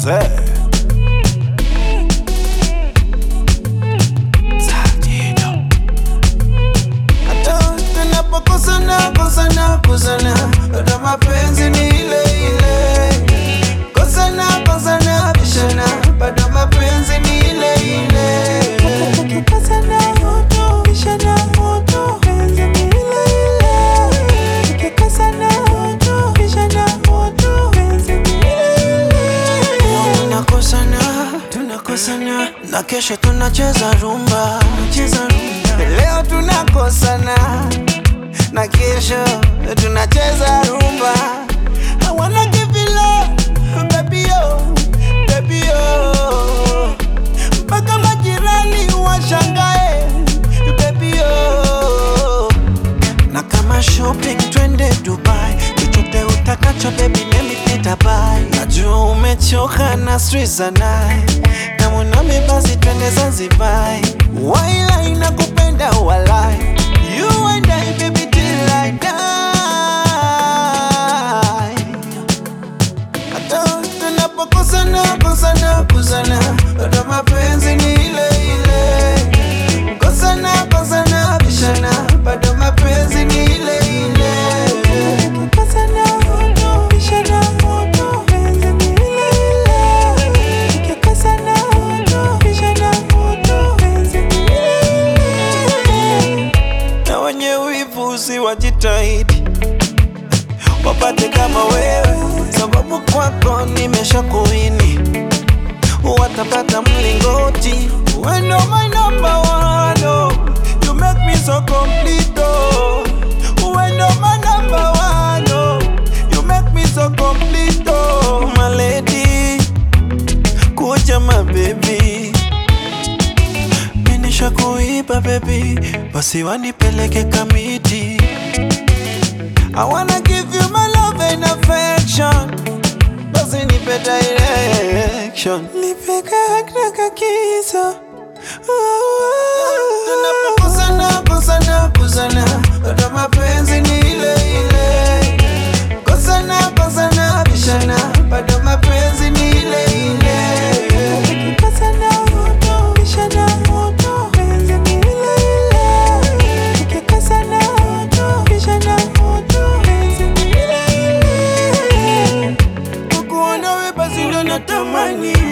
Say. Kosana, ndo mapenzi ni ile ile. Kosana, bishana, bado mapenzi ni ile ile. Kosana, bishana, mapenzi ni ile ile. Kosana, bishana, mapenzi ni ile ile. Tunakosana, na kesho tunacheza rumba. Leo tunakosana, na kesho tunacheza rumba. I wanna give you love, baby oh, baby oh. Mpaka majirani washangae, baby oh. Na kama shopping twende Dubai, chochote utakacho baby nami nitabuy. Najua umechoka na stress za night, kama nami basi twende Zanzibar. Waila inakupenda walai, you and I baby till I die. Hata tunapokosana, ndo mapenzi ni ile ile. Kosana, bishana, bado mapenzi ni ile ile. Kosana, bishana, mapenzi ni ile ile. Kosana, bishana, mapenzi ni ile ile. Na wenye wivu usiwajitahidi wapate kama wewe, sababu kwako nimesha kuini. Watapata mlingoti. When you're my number one, oh, you make me so complete, oh. When you're my number one, oh, you make me so complete, oh. My lady, kuja my baby, minisha kuiba baby, basi wanipeleke Kamiti. I wanna give you my love and affection, basi nipe direction, nipe kakna kiso. Tunapokosana, ndo mapenzi ni ile ile. Kosana, bishana, bado mapenzi ni ile ile. Kosana, bishana, mapenzi ni ile ile. Kosana, bishana, mapenzi ni ile ile. Kukuona wewe basi ndo natamani.